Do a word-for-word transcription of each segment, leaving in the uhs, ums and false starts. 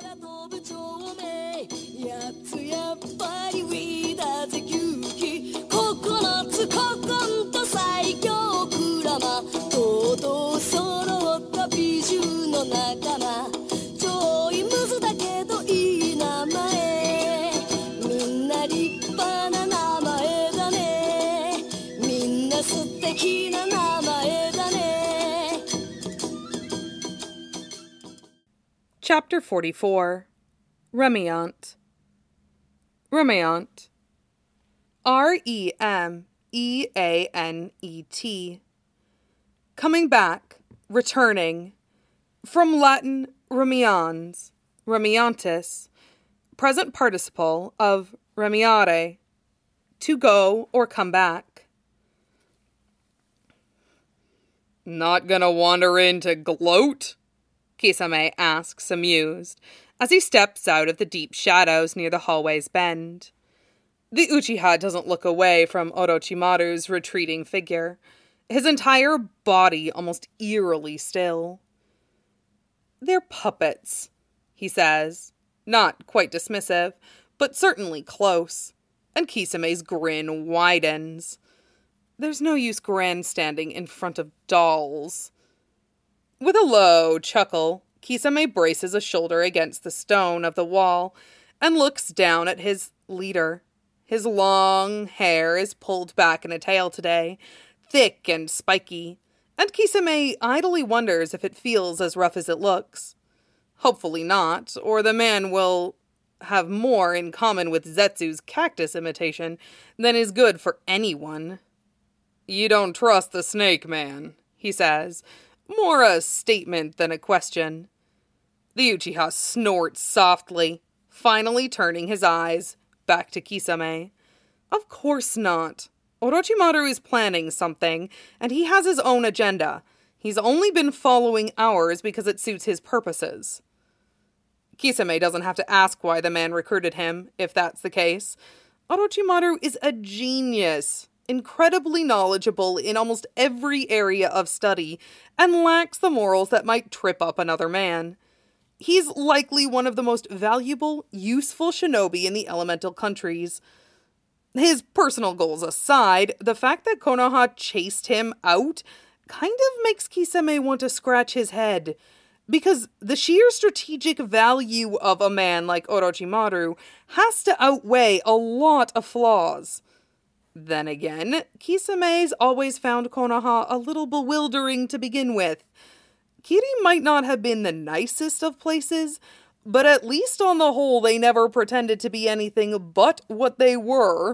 Chapter forty-four. Remiant. Remiant. R E M E A N E T. Coming back, returning. From Latin remians, remiantis, present participle of remiare, to go or come back. Not gonna wander in to gloat? Kisame asks, amused, as he steps out of the deep shadows near the hallway's bend. The Uchiha doesn't look away from Orochimaru's retreating figure, his entire body almost eerily still. They're puppets, he says, not quite dismissive, but certainly close, and Kisame's grin widens. There's no use grandstanding in front of dolls. With a low chuckle, Kisame braces a shoulder against the stone of the wall and looks down at his leader. His long hair is pulled back in a tail today, thick and spiky, and Kisame idly wonders if it feels as rough as it looks. Hopefully not, or the man will have more in common with Zetsu's cactus imitation than is good for anyone. "You don't trust the snake man," he says, more a statement than a question. The Uchiha snorts softly, finally turning his eyes back to Kisame. Of course not. Orochimaru is planning something, and he has his own agenda. He's only been following ours because it suits his purposes. Kisame doesn't have to ask why the man recruited him, if that's the case. Orochimaru is a genius, incredibly knowledgeable in almost every area of study, and lacks the morals that might trip up another man. He's likely one of the most valuable, useful shinobi in the elemental countries. His personal goals aside, the fact that Konoha chased him out kind of makes Kisame want to scratch his head, because the sheer strategic value of a man like Orochimaru has to outweigh a lot of flaws. Then again, Kisame's always found Konoha a little bewildering to begin with. Kiri might not have been the nicest of places, but at least on the whole they never pretended to be anything but what they were.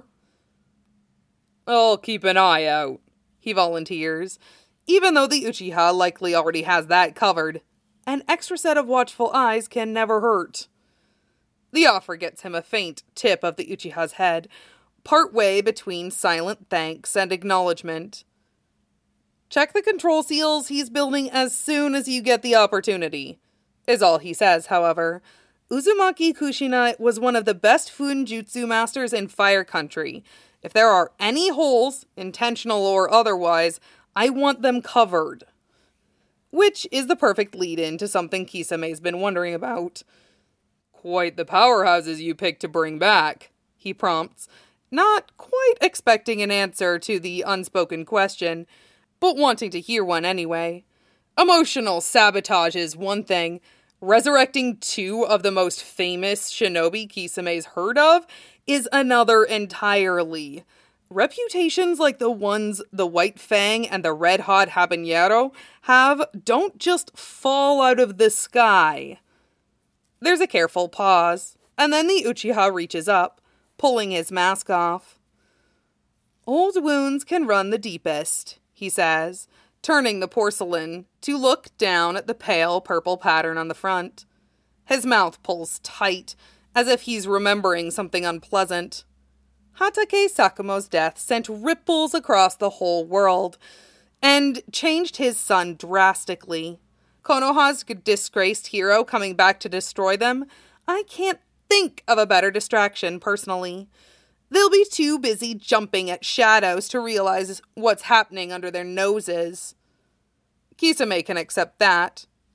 "I'll keep an eye out," he volunteers, even though the Uchiha likely already has that covered. An extra set of watchful eyes can never hurt. The offer gets him a faint tip of the Uchiha's head, partway between silent thanks and acknowledgement. "Check the control seals he's building as soon as you get the opportunity," is all he says, however. Uzumaki Kushina was one of the best Funjutsu masters in Fire Country. If there are any holes, intentional or otherwise, I want them covered. Which is the perfect lead-in to something Kisame's been wondering about. "Quite the powerhouses you picked to bring back," he prompts, not quite expecting an answer to the unspoken question, but wanting to hear one anyway. Emotional sabotage is one thing. Resurrecting two of the most famous shinobi Kisame's heard of is another entirely. Reputations like the ones the White Fang and the Red Hot Habanero have don't just fall out of the sky. There's a careful pause, and then the Uchiha reaches up, pulling his mask off. "Old wounds can run the deepest," he says, turning the porcelain to look down at the pale purple pattern on the front. His mouth pulls tight, as if he's remembering something unpleasant. Hatake Sakumo's death sent ripples across the whole world, and changed his son drastically. Konoha's disgraced hero coming back to destroy them? I can't think of a better distraction, personally. They'll be too busy jumping at shadows to realize what's happening under their noses. Kisame can accept that.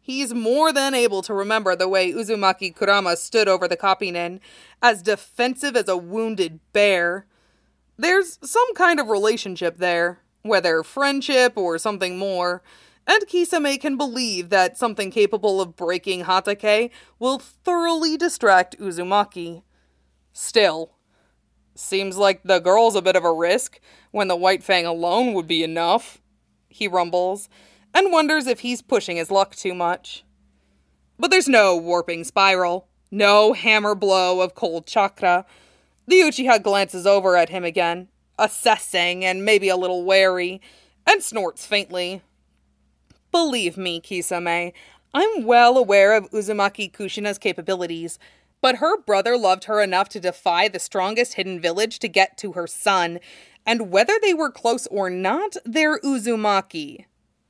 He's more than able to remember the way Uzumaki Kurama stood over the copy-nin, as defensive as a wounded bear. There's some kind of relationship there, whether friendship or something more, and Kisame can believe that something capable of breaking Hatake will thoroughly distract Uzumaki. Still, seems like the girl's a bit of a risk, when the White Fang alone would be enough, he rumbles, and wonders if he's pushing his luck too much. But there's no warping spiral, no hammer blow of cold chakra. The Uchiha glances over at him again, assessing and maybe a little wary, and snorts faintly. Believe me, Kisame, I'm well aware of Uzumaki Kushina's capabilities, but her brother loved her enough to defy the strongest hidden village to get to her son, and whether they were close or not, they're Uzumaki.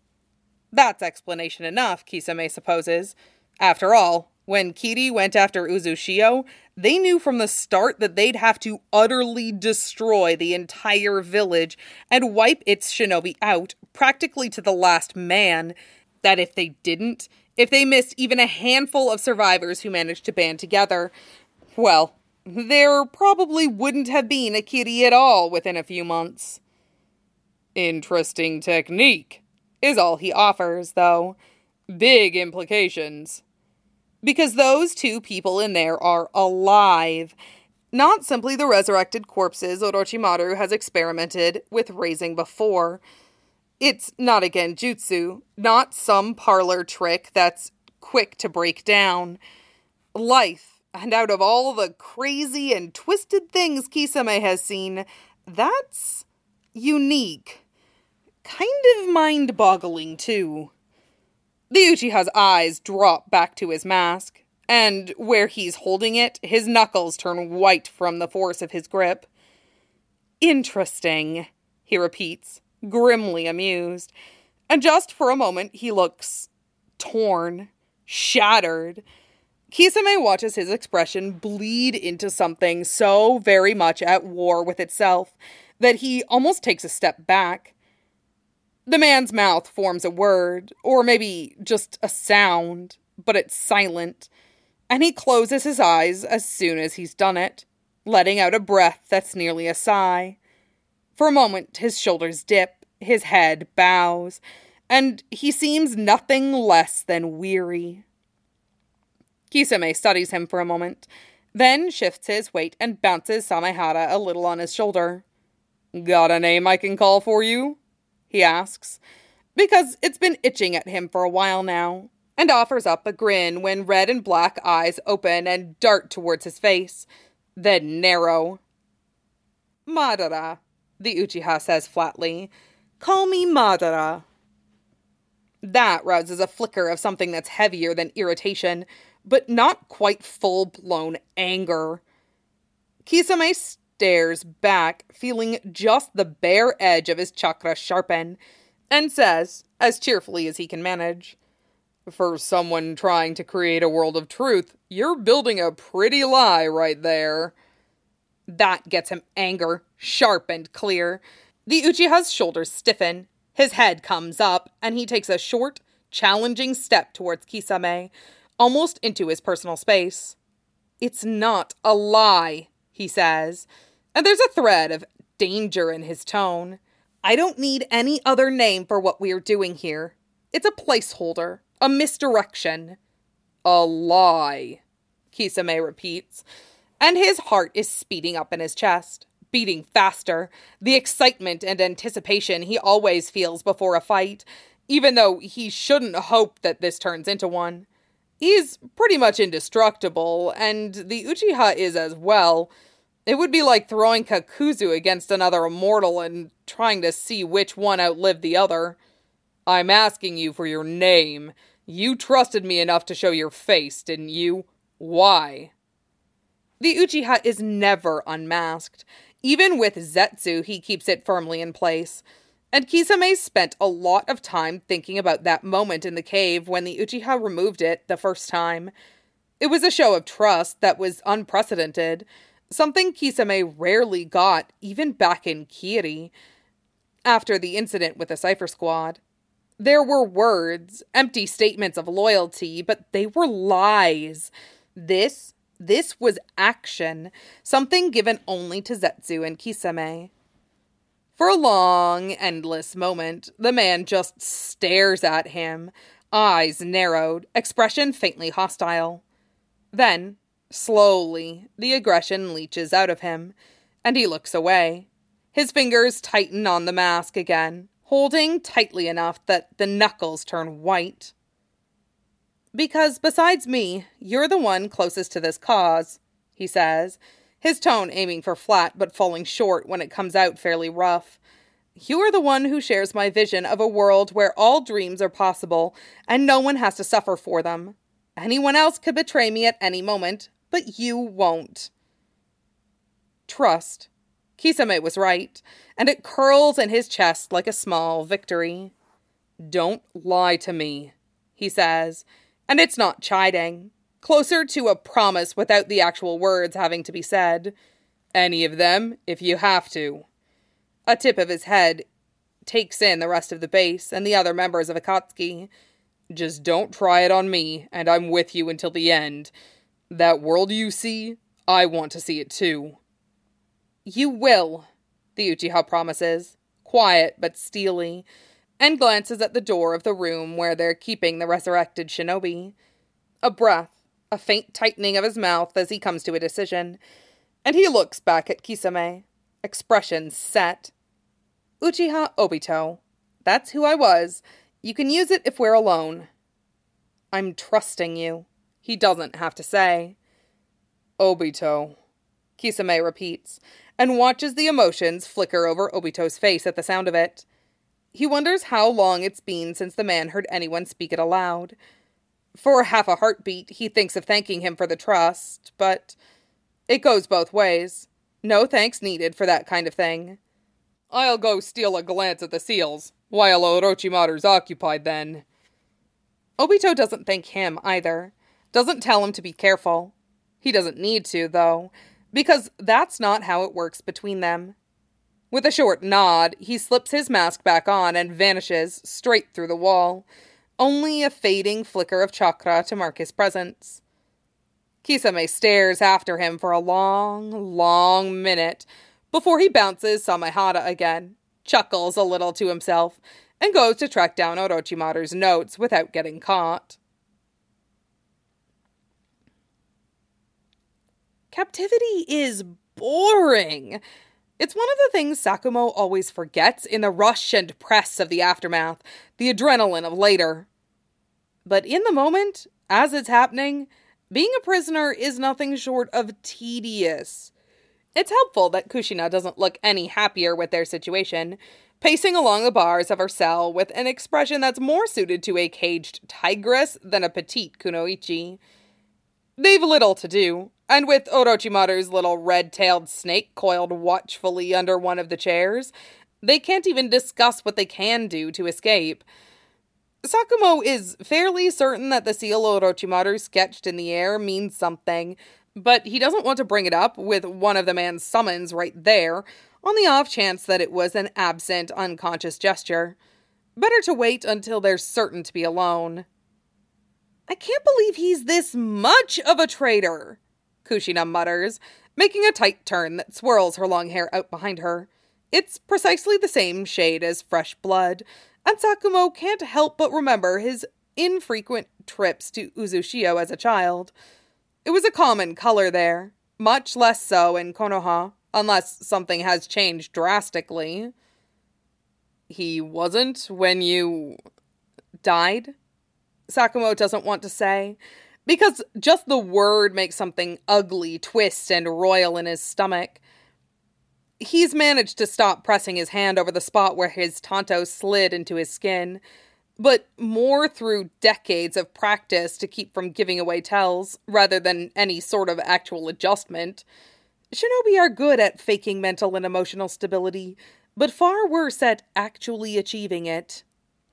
That's explanation enough, Kisame supposes. After all, when Kiri went after Uzushio, they knew from the start that they'd have to utterly destroy the entire village and wipe its shinobi out, practically to the last man. That if they didn't, if they missed even a handful of survivors who managed to band together, well, there probably wouldn't have been a Kiri at all within a few months. Interesting technique, is all he offers, though. Big implications. Because those two people in there are alive, not simply the resurrected corpses Orochimaru has experimented with raising before. It's not a genjutsu, not some parlor trick that's quick to break down. Life, and out of all the crazy and twisted things Kisame has seen, that's unique. Kind of mind-boggling, too. The Uchiha's eyes drop back to his mask, and where he's holding it, his knuckles turn white from the force of his grip. Interesting, he repeats, grimly amused, and just for a moment he looks torn, shattered. Kisame watches his expression bleed into something so very much at war with itself that he almost takes a step back. The man's mouth forms a word, or maybe just a sound, but it's silent, and he closes his eyes as soon as he's done it, letting out a breath that's nearly a sigh. For a moment, his shoulders dip, his head bows, and he seems nothing less than weary. Kisame studies him for a moment, then shifts his weight and bounces Samehara a little on his shoulder. "Got a name I can call for you?" he asks, because it's been itching at him for a while now, and offers up a grin when red and black eyes open and dart towards his face, then narrow. "Madara," the Uchiha says flatly. "Call me Madara." That rouses a flicker of something that's heavier than irritation, but not quite full-blown anger. Kisame stares back, feeling just the bare edge of his chakra sharpen, and says, as cheerfully as he can manage, "For someone trying to create a world of truth, you're building a pretty lie right there." That gets him anger, sharp and clear. The Uchiha's shoulders stiffen, his head comes up, and he takes a short, challenging step towards Kisame, almost into his personal space. "It's not a lie," he says, and there's a thread of danger in his tone. "I don't need any other name for what we're doing here. It's a placeholder, a misdirection." "A lie," Kisame repeats, and his heart is speeding up in his chest, beating faster, the excitement and anticipation he always feels before a fight, even though he shouldn't hope that this turns into one. He's pretty much indestructible, and the Uchiha is as well. It would be like throwing Kakuzu against another immortal and trying to see which one outlived the other. "I'm asking you for your name. You trusted me enough to show your face, didn't you? Why?" The Uchiha is never unmasked. Even with Zetsu, he keeps it firmly in place. And Kisame spent a lot of time thinking about that moment in the cave when the Uchiha removed it the first time. It was a show of trust that was unprecedented, something Kisame rarely got, even back in Kiri, after the incident with the Cypher Squad. There were words, empty statements of loyalty, but they were lies. This, this was action, something given only to Zetsu and Kisame. For a long, endless moment, the man just stares at him, eyes narrowed, expression faintly hostile. Then, slowly, the aggression leaches out of him, and he looks away. His fingers tighten on the mask again, holding tightly enough that the knuckles turn white. "Because besides me, you're the one closest to this cause," he says, his tone aiming for flat but falling short when it comes out fairly rough. "You are the one who shares my vision of a world where all dreams are possible and no one has to suffer for them. Anyone else could betray me at any moment, but you won't." Trust. Kisame was right, and it curls in his chest like a small victory. "Don't lie to me," he says, and it's not chiding. Closer to a promise without the actual words having to be said. "Any of them, if you have to." A tip of his head takes in the rest of the base and the other members of Akatsuki. "Just don't try it on me, and I'm with you until the end. That world you see, I want to see it too." "You will," the Uchiha promises, quiet but steely, and glances at the door of the room where they're keeping the resurrected shinobi. A breath, a faint tightening of his mouth as he comes to a decision, and he looks back at Kisame, expression set. "Uchiha Obito. That's who I was. You can use it if we're alone." "I'm trusting you," he doesn't have to say. "Obito," Kisame repeats, and watches the emotions flicker over Obito's face at the sound of it. He wonders how long it's been since the man heard anyone speak it aloud. For half a heartbeat, he thinks of thanking him for the trust, but it goes both ways. No thanks needed for that kind of thing. "I'll go steal a glance at the seals, while Orochimaru's occupied then." Obito doesn't thank him either. Doesn't tell him to be careful. He doesn't need to, though, because that's not how it works between them. With a short nod, he slips his mask back on and vanishes straight through the wall, only a fading flicker of chakra to mark his presence. Kisame stares after him for a long, long minute before he bounces Samehada again, chuckles a little to himself, and goes to track down Orochimaru's notes without getting caught. Captivity is boring. It's one of the things Sakumo always forgets in the rush and press of the aftermath, the adrenaline of later. But in the moment, as it's happening, being a prisoner is nothing short of tedious. It's helpful that Kushina doesn't look any happier with their situation, pacing along the bars of her cell with an expression that's more suited to a caged tigress than a petite kunoichi. They've little to do, and with Orochimaru's little red-tailed snake coiled watchfully under one of the chairs, they can't even discuss what they can do to escape. Sakumo is fairly certain that the seal Orochimaru sketched in the air means something, but he doesn't want to bring it up with one of the man's summons right there, on the off chance that it was an absent, unconscious gesture. Better to wait until they're certain to be alone. "I can't believe he's this much of a traitor," Kushina mutters, making a tight turn that swirls her long hair out behind her. It's precisely the same shade as fresh blood, and Sakumo can't help but remember his infrequent trips to Uzushio as a child. It was a common color there, much less so in Konoha, unless something has changed drastically. "He wasn't when you died?" Sakumo doesn't want to say, because just the word makes something ugly twist and roil in his stomach. He's managed to stop pressing his hand over the spot where his tanto slid into his skin, but more through decades of practice to keep from giving away tells, rather than any sort of actual adjustment. Shinobi are good at faking mental and emotional stability, but far worse at actually achieving it.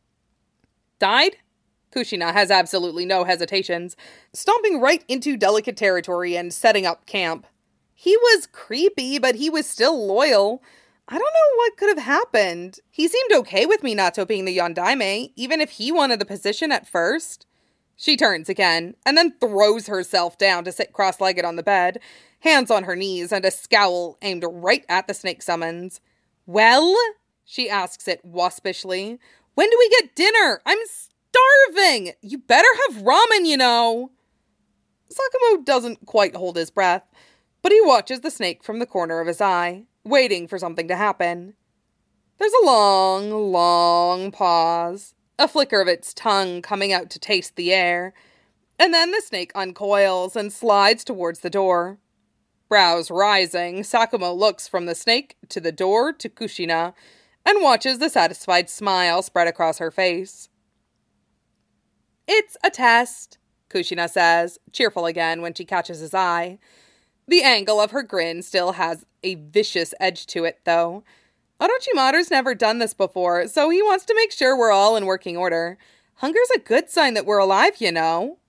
"Died?" Kushina has absolutely no hesitations, stomping right into delicate territory and setting up camp. He was creepy, but he was still loyal. I don't know what could have happened. He seemed okay with Minato being the Yondaime, even if he wanted the position at first. She turns again, and then throws herself down to sit cross-legged on the bed, hands on her knees and a scowl aimed right at the snake summons. Well? She asks it waspishly. When do we get dinner? I'm starving! You better have ramen, you know! Sakumo doesn't quite hold his breath, but he watches the snake from the corner of his eye, waiting for something to happen. There's a long, long pause, a flicker of its tongue coming out to taste the air, and then the snake uncoils and slides towards the door. Brows rising, Sakumo looks from the snake to the door to Kushina, and watches the satisfied smile spread across her face. It's a test, Kushina says, cheerful again when she catches his eye. The angle of her grin still has a vicious edge to it, though. Orochimaru's never done this before, so he wants to make sure we're all in working order. Hunger's a good sign that we're alive, you know.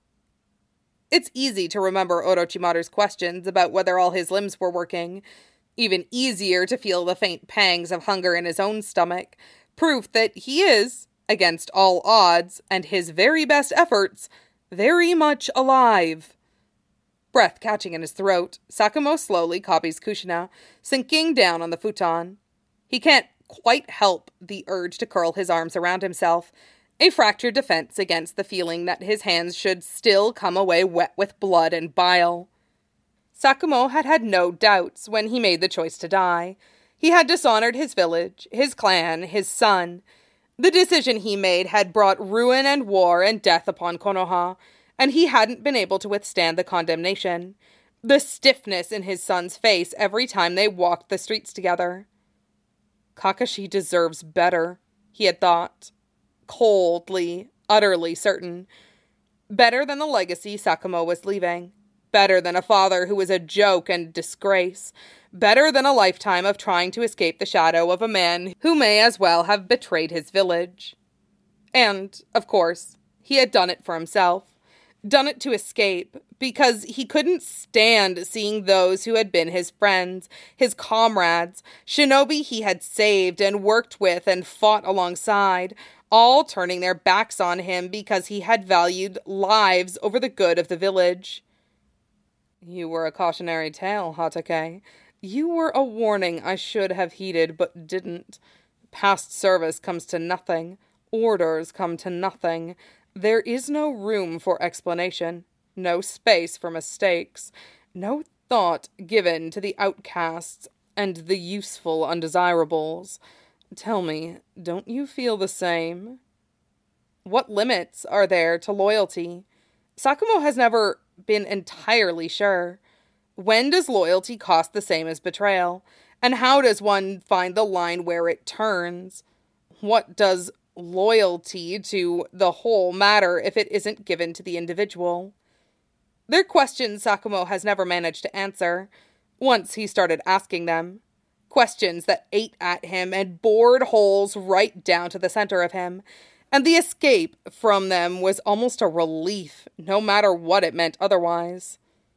It's easy to remember Orochimaru's questions about whether all his limbs were working. Even easier to feel the faint pangs of hunger in his own stomach. Proof that he is, against all odds, and his very best efforts, very much alive. Breath catching in his throat, Sakumo slowly copies Kushina, sinking down on the futon. He can't quite help the urge to curl his arms around himself, a fractured defense against the feeling that his hands should still come away wet with blood and bile. Sakumo had had no doubts when he made the choice to die. He had dishonored his village, his clan, his son. The decision he made had brought ruin and war and death upon Konoha, and he hadn't been able to withstand the condemnation, the stiffness in his son's face every time they walked the streets together. Kakashi deserves better, he had thought. Coldly, utterly certain. Better than the legacy Sakumo was leaving. Better than a father who was a joke and disgrace. Better than a lifetime of trying to escape the shadow of a man who may as well have betrayed his village. And, of course, he had done it for himself. Done it to escape, because he couldn't stand seeing those who had been his friends, his comrades, shinobi he had saved and worked with and fought alongside, all turning their backs on him because he had valued lives over the good of the village. You were a cautionary tale, Hatake. You were a warning I should have heeded but didn't. Past service comes to nothing. Orders come to nothing. There is no room for explanation, no space for mistakes, no thought given to the outcasts and the useful undesirables. Tell me, don't you feel the same? What limits are there to loyalty? Sakumo has never been entirely sure. When does loyalty cost the same as betrayal? And how does one find the line where it turns? What does loyalty to the whole matter if it isn't given to the individual? They're questions Sakumo has never managed to answer, once he started asking them. Questions that ate at him and bored holes right down to the center of him, and the escape from them was almost a relief, no matter what it meant otherwise.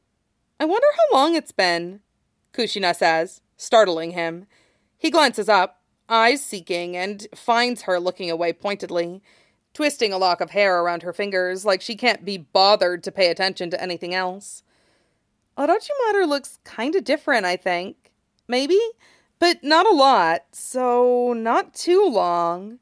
I wonder how long it's been, Kushina says, startling him. He glances up, eyes seeking, and finds her looking away pointedly, twisting a lock of hair around her fingers like she can't be bothered to pay attention to anything else. Orochimaru looks kinda different, I think. Maybe? But not a lot, so not too long.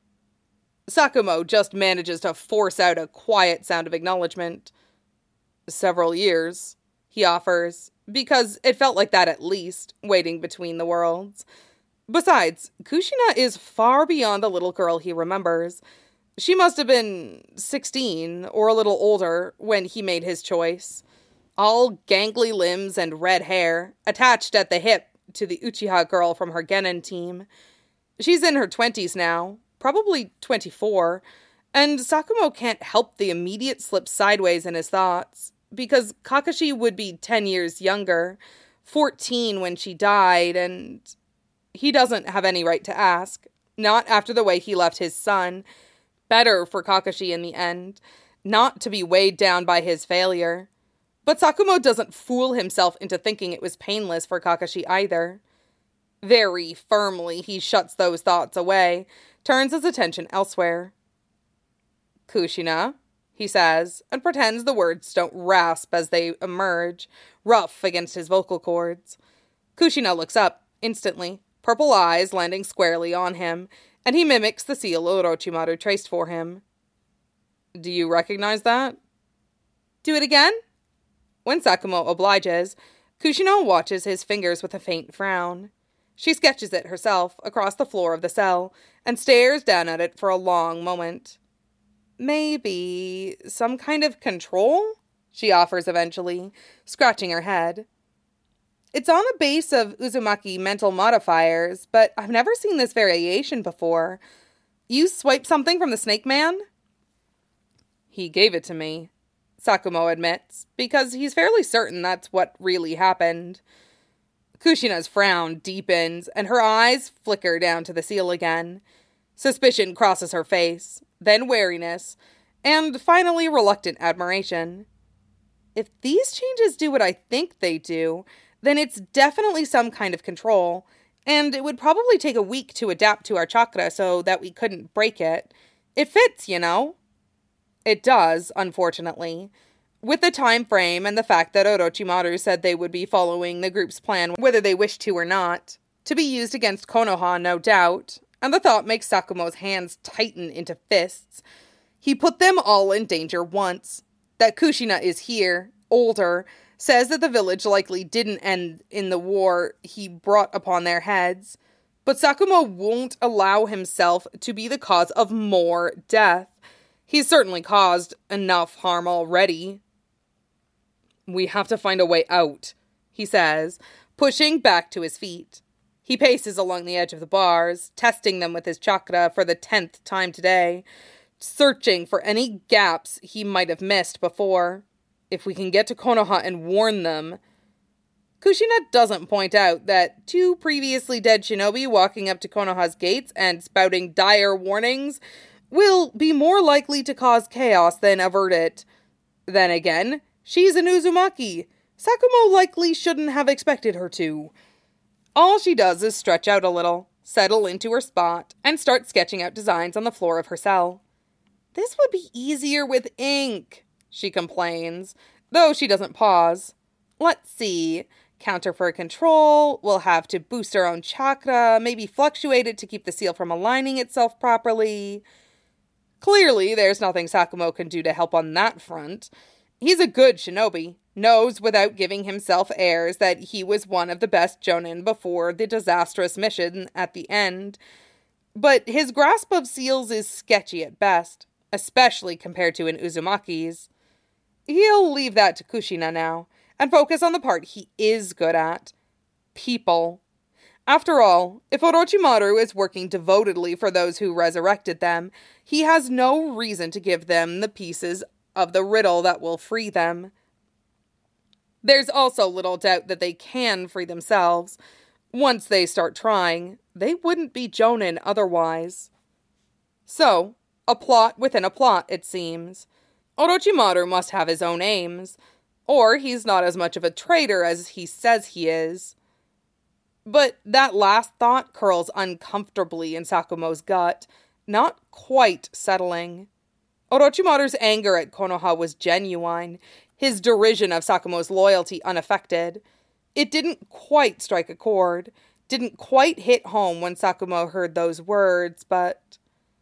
Sakumo just manages to force out a quiet sound of acknowledgement. Several years, he offers, because it felt like that at least, waiting between the worlds. Besides, Kushina is far beyond the little girl he remembers. She must have been sixteen, or a little older, when he made his choice. All gangly limbs and red hair, attached at the hip to the Uchiha girl from her Genin team. She's in her twenties now, probably twenty-four, and Sakumo can't help the immediate slip sideways in his thoughts, because Kakashi would be ten years younger, fourteen when she died, and he doesn't have any right to ask, not after the way he left his son. Better for Kakashi in the end, not to be weighed down by his failure. But Sakumo doesn't fool himself into thinking it was painless for Kakashi either. Very firmly, he shuts those thoughts away, turns his attention elsewhere. Kushina, he says, and pretends the words don't rasp as they emerge, rough against his vocal cords. Kushina looks up, instantly, purple eyes landing squarely on him, and he mimics the seal Orochimaru traced for him. Do you recognize that? Do it again? When Sakumo obliges, Kushina watches his fingers with a faint frown. She sketches it herself across the floor of the cell and stares down at it for a long moment. Maybe some kind of control? She offers eventually, scratching her head. It's on the base of Uzumaki mental modifiers, but I've never seen this variation before. You swipe something from the Snake Man? He gave it to me, Sakumo admits, because he's fairly certain that's what really happened. Kushina's frown deepens, and her eyes flicker down to the seal again. Suspicion crosses her face, then wariness, and finally reluctant admiration. If these changes do what I think they do, then it's definitely some kind of control, and it would probably take a week to adapt to our chakra so that we couldn't break it. It fits, you know? It does, unfortunately. With the time frame and the fact that Orochimaru said they would be following the group's plan whether they wished to or not. To be used against Konoha, no doubt. And the thought makes Sakumo's hands tighten into fists. He put them all in danger once. That Kushina is here, older, says that the village likely didn't end in the war he brought upon their heads. But Sakumo won't allow himself to be the cause of more death. He's certainly caused enough harm already. We have to find a way out, he says, pushing back to his feet. He paces along the edge of the bars, testing them with his chakra for the tenth time today, searching for any gaps he might have missed before. If we can get to Konoha and warn them. Kushina doesn't point out that two previously dead shinobi walking up to Konoha's gates and spouting dire warnings will be more likely to cause chaos than avert it. Then again, she's an Uzumaki. Sakumo likely shouldn't have expected her to. All she does is stretch out a little, settle into her spot, and start sketching out designs on the floor of her cell. This would be easier with ink, she complains, though she doesn't pause. Let's see. Counter for control, we'll have to boost our own chakra, maybe fluctuate it to keep the seal from aligning itself properly. Clearly, there's nothing Sakumo can do to help on that front. He's a good shinobi, knows without giving himself airs that he was one of the best jonin before the disastrous mission at the end. But his grasp of seals is sketchy at best, especially compared to an Uzumaki's. He'll leave that to Kushina now, and focus on the part he is good at. People. After all, if Orochimaru is working devotedly for those who resurrected them, he has no reason to give them the pieces of the riddle that will free them. There's also little doubt that they can free themselves. Once they start trying, they wouldn't be jonin otherwise. So, a plot within a plot, it seems. Orochimaru must have his own aims, or he's not as much of a traitor as he says he is. But that last thought curls uncomfortably in Sakumo's gut, not quite settling. Orochimaru's anger at Konoha was genuine, his derision of Sakumo's loyalty unaffected. It didn't quite strike a chord, didn't quite hit home when Sakumo heard those words, but...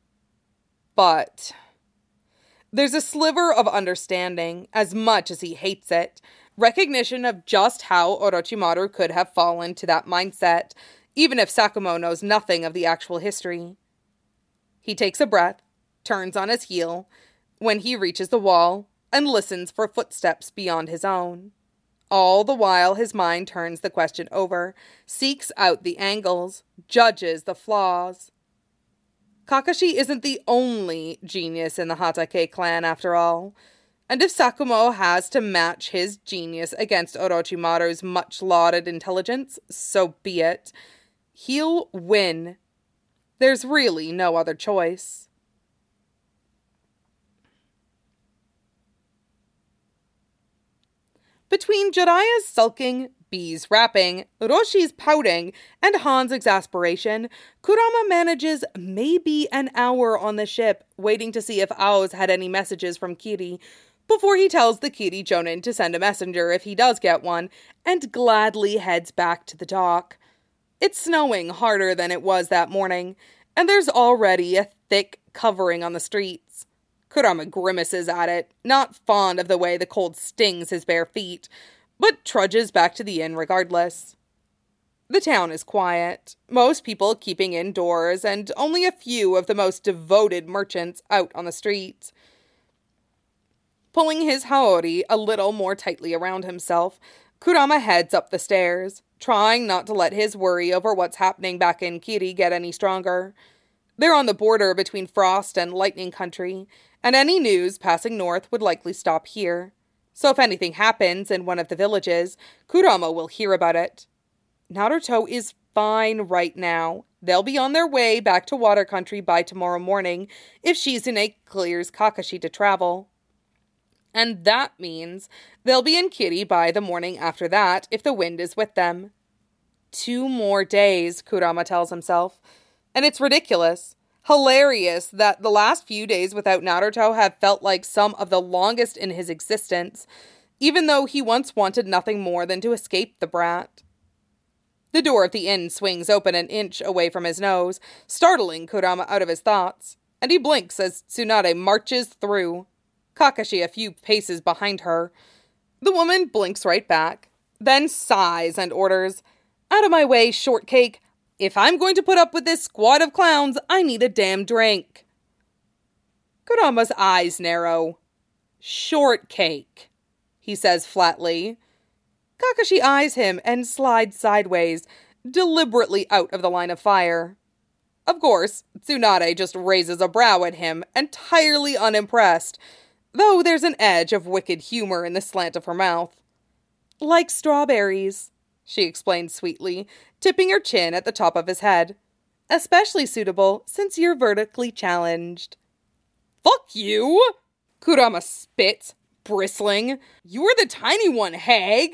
But... There's a sliver of understanding, as much as he hates it, recognition of just how Orochimaru could have fallen to that mindset, even if Sakumo knows nothing of the actual history. He takes a breath, turns on his heel, when he reaches the wall, and listens for footsteps beyond his own. All the while his mind turns the question over, seeks out the angles, judges the flaws. Kakashi isn't the only genius in the Hatake clan, after all. And if Sakumo has to match his genius against Orochimaru's much-lauded intelligence, so be it. He'll win. There's really no other choice. Between Jiraiya's sulking, Bees rapping, Roshi's pouting, and Han's exasperation, Kurama manages maybe an hour on the ship, waiting to see if Ao's had any messages from Kiri, before he tells the Kiri Jonin to send a messenger if he does get one, and gladly heads back to the dock. It's snowing harder than it was that morning, and there's already a thick covering on the streets. Kurama grimaces at it, not fond of the way the cold stings his bare feet, but trudges back to the inn regardless. The town is quiet, most people keeping indoors, and only a few of the most devoted merchants out on the streets. Pulling his haori a little more tightly around himself, Kurama heads up the stairs, trying not to let his worry over what's happening back in Kiri get any stronger. They're on the border between Frost and Lightning Country, and any news passing north would likely stop here. So if anything happens in one of the villages, Kurama will hear about it. Naruto is fine right now. They'll be on their way back to Water Country by tomorrow morning if Shizune clears Kakashi to travel. And that means they'll be in Kiri by the morning after that if the wind is with them. Two more days, Kurama tells himself. And it's ridiculous. Hilarious that the last few days without Naruto have felt like some of the longest in his existence, even though he once wanted nothing more than to escape the brat. The door of the inn swings open an inch away from his nose, startling Kurama out of his thoughts, and he blinks as Tsunade marches through, Kakashi a few paces behind her. The woman blinks right back, then sighs and orders, "Out of my way, shortcake. If I'm going to put up with this squad of clowns, I need a damn drink." Kurama's eyes narrow. "Shortcake," he says flatly. Kakashi eyes him and slides sideways, deliberately out of the line of fire. Of course, Tsunade just raises a brow at him, entirely unimpressed, though there's an edge of wicked humor in the slant of her mouth. "Like strawberries," she explained sweetly, tipping her chin at the top of his head. "Especially suitable since you're vertically challenged." "Fuck you!" Kurama spits, bristling. "You're the tiny one, hag!"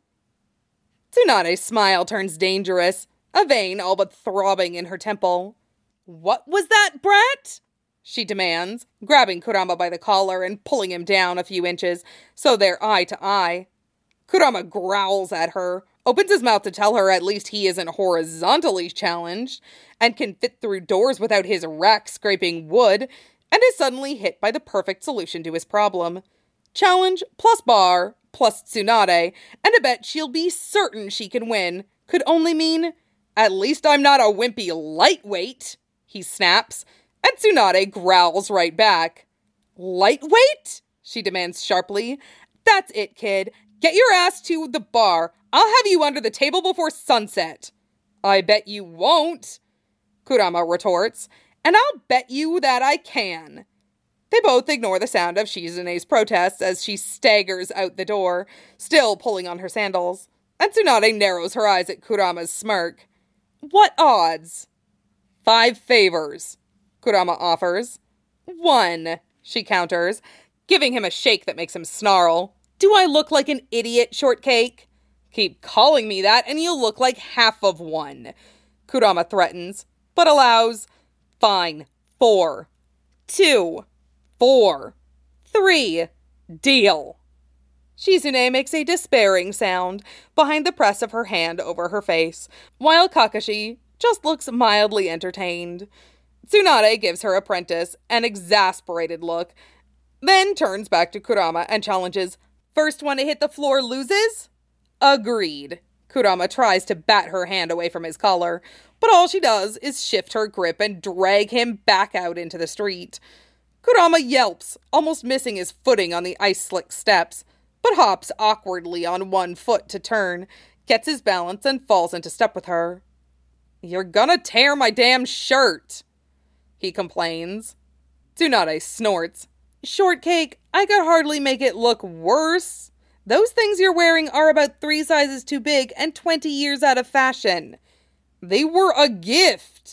Tsunade's smile turns dangerous, a vein all but throbbing in her temple. "What was that, brat?" she demands, grabbing Kurama by the collar and pulling him down a few inches, so they're eye to eye. Kurama growls at her, opens his mouth to tell her at least he isn't horizontally challenged, and can fit through doors without his rack scraping wood, and is suddenly hit by the perfect solution to his problem. Challenge plus bar plus Tsunade, and a bet she'll be certain she can win, could only mean, "At least I'm not a wimpy lightweight," he snaps, and Tsunade growls right back. "Lightweight?" she demands sharply. "That's it, kid. Get your ass to the bar. I'll have you under the table before sunset." "I bet you won't," Kurama retorts, "and I'll bet you that I can." They both ignore the sound of Shizune's protests as she staggers out the door, still pulling on her sandals, and Tsunade narrows her eyes at Kurama's smirk. "What odds?" "Five favors," Kurama offers. "One," she counters, giving him a shake that makes him snarl. "Do I look like an idiot, shortcake?" "Keep calling me that and you'll look like half of one," Kurama threatens, but allows. "Fine. Four. Two. Four. Three. Deal." Shizune makes a despairing sound behind the press of her hand over her face, while Kakashi just looks mildly entertained. Tsunade gives her apprentice an exasperated look, then turns back to Kurama and challenges, "First one to hit the floor loses?" "Agreed." Kurama tries to bat her hand away from his collar, but all she does is shift her grip and drag him back out into the street. Kurama yelps, almost missing his footing on the ice-slick steps, but hops awkwardly on one foot to turn, gets his balance, and falls into step with her. "You're gonna tear my damn shirt," he complains. Tsunade snorts. "Shortcake, I could hardly make it look worse. Those things you're wearing are about three sizes too big and twenty years out of fashion." "They were a gift."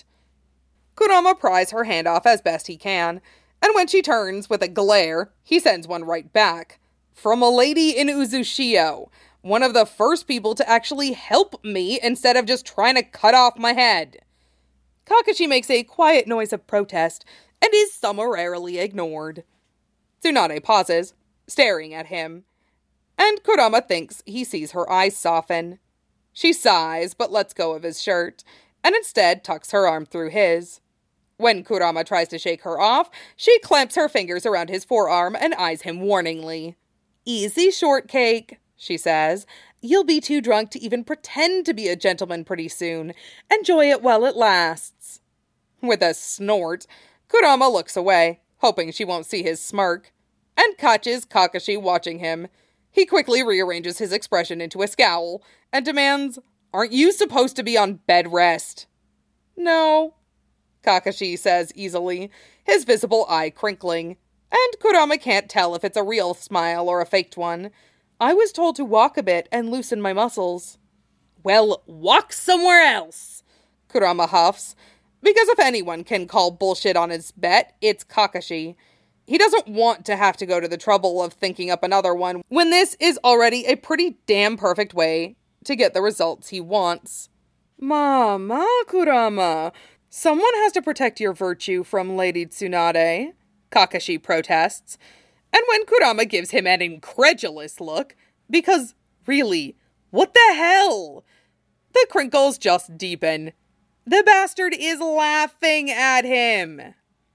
Kurama pries her hand off as best he can, and when she turns with a glare, he sends one right back. "From a lady in Uzushio. One of the first people to actually help me instead of just trying to cut off my head. Kakashi makes a quiet noise of protest and is summarily ignored. Tsunade pauses, staring at him, and Kurama thinks he sees her eyes soften. She sighs but lets go of his shirt, and instead tucks her arm through his. When Kurama tries to shake her off, she clamps her fingers around his forearm and eyes him warningly. "Easy, shortcake," she says. "You'll be too drunk to even pretend to be a gentleman pretty soon. Enjoy it while it lasts." With a snort, Kurama looks away, hoping she won't see his smirk, and catches Kakashi watching him. He quickly rearranges his expression into a scowl, and demands, "Aren't you supposed to be on bed rest?" "No," Kakashi says easily, his visible eye crinkling, and Kurama can't tell if it's a real smile or a faked one. "I was told to walk a bit and loosen my muscles." "Well, walk somewhere else," Kurama huffs, because if anyone can call bullshit on his bet, it's Kakashi. He doesn't want to have to go to the trouble of thinking up another one when this is already a pretty damn perfect way to get the results he wants. "Mama, Kurama, someone has to protect your virtue from Lady Tsunade," Kakashi protests. And when Kurama gives him an incredulous look, because, really, what the hell? The crinkles just deepen. The bastard is laughing at him.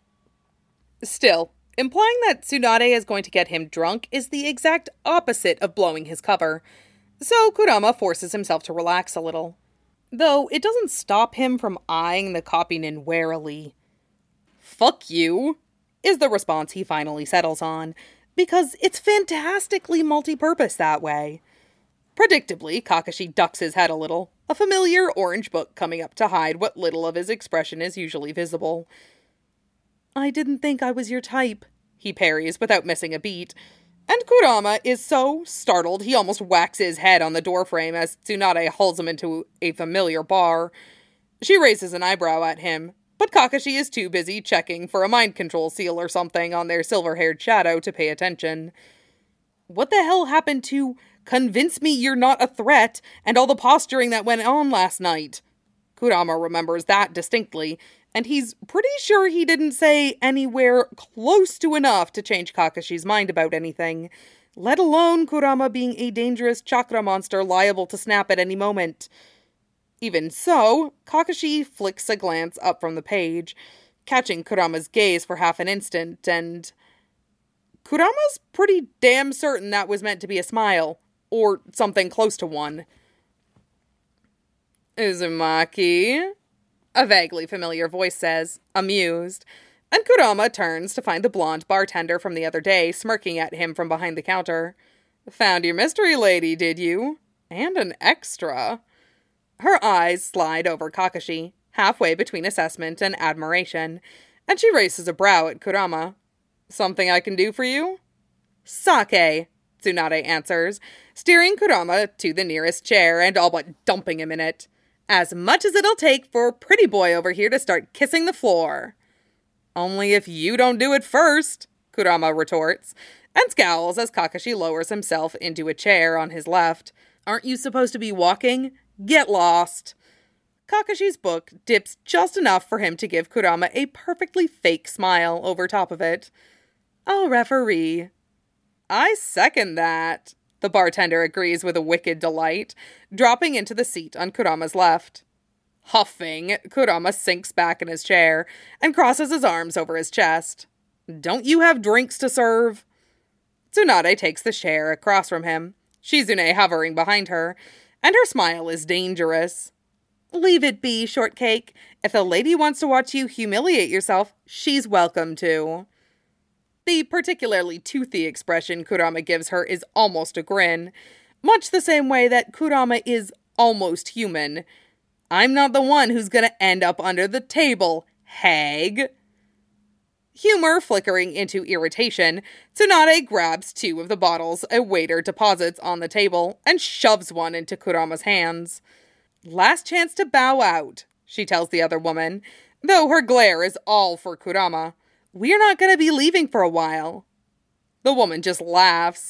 Still, implying that Tsunade is going to get him drunk is the exact opposite of blowing his cover, so Kurama forces himself to relax a little. Though it doesn't stop him from eyeing the copynin warily. "Fuck you," is the response he finally settles on, because it's fantastically multi-purpose that way. Predictably, Kakashi ducks his head a little, a familiar orange book coming up to hide what little of his expression is usually visible. "I didn't think I was your type," he parries without missing a beat, and Kurama is so startled he almost whacks his head on the doorframe as Tsunade hauls him into a familiar bar. She raises an eyebrow at him, but Kakashi is too busy checking for a mind control seal or something on their silver-haired shadow to pay attention. "What the hell happened to convince me you're not a threat and all the posturing that went on last night?" Kurama remembers that distinctly, and he's pretty sure he didn't say anywhere close to enough to change Kakashi's mind about anything, let alone Kurama being a dangerous chakra monster liable to snap at any moment. Even so, Kakashi flicks a glance up from the page, catching Kurama's gaze for half an instant, and Kurama's pretty damn certain that was meant to be a smile, or something close to one. "Uzumaki?" a vaguely familiar voice says, amused, and Kurama turns to find the blonde bartender from the other day smirking at him from behind the counter. "Found your mystery lady, did you? And an extra." Her eyes slide over Kakashi, halfway between assessment and admiration, and she raises a brow at Kurama. "Something I can do for you?" "Sake," Tsunade answers, steering Kurama to the nearest chair and all but dumping him in it. "As much as it'll take for pretty boy over here to start kissing the floor." "Only if you don't do it first," Kurama retorts, and scowls as Kakashi lowers himself into a chair on his left. "Aren't you supposed to be walking? Get lost." Kakashi's book dips just enough for him to give Kurama a perfectly fake smile over top of it. "I'll referee." "I second that," the bartender agrees with a wicked delight, dropping into the seat on Kurama's left. Huffing, Kurama sinks back in his chair and crosses his arms over his chest. "Don't you have drinks to serve?" Tsunade takes the chair across from him, Shizune hovering behind her, and her smile is dangerous. "Leave it be, shortcake. If a lady wants to watch you humiliate yourself, she's welcome to." The particularly toothy expression Kurama gives her is almost a grin, much the same way that Kurama is almost human. "I'm not the one who's gonna end up under the table, hag." Humor flickering into irritation, Tsunade grabs two of the bottles a waiter deposits on the table and shoves one into Kurama's hands. "Last chance to bow out," she tells the other woman, though her glare is all for Kurama. "We're not going to be leaving for a while." The woman just laughs,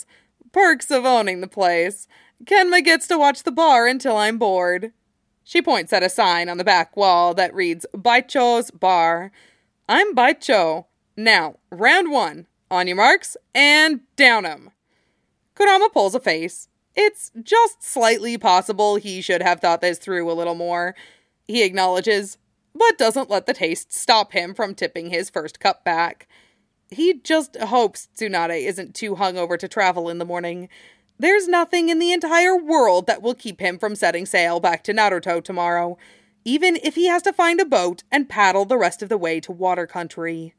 Perks of owning the place. Kenma gets to watch the bar until I'm bored. She points at a sign on the back wall that reads Baicho's Bar. I'm Baicho. Now, round one. On your marks, and down 'em. Kurama pulls a face. It's just slightly possible he should have thought this through a little more. He acknowledges, but doesn't let the taste stop him from tipping his first cup back. He just hopes Tsunade isn't too hungover to travel in the morning. There's nothing in the entire world that will keep him from setting sail back to Naruto tomorrow, even if he has to find a boat and paddle the rest of the way to Water Country.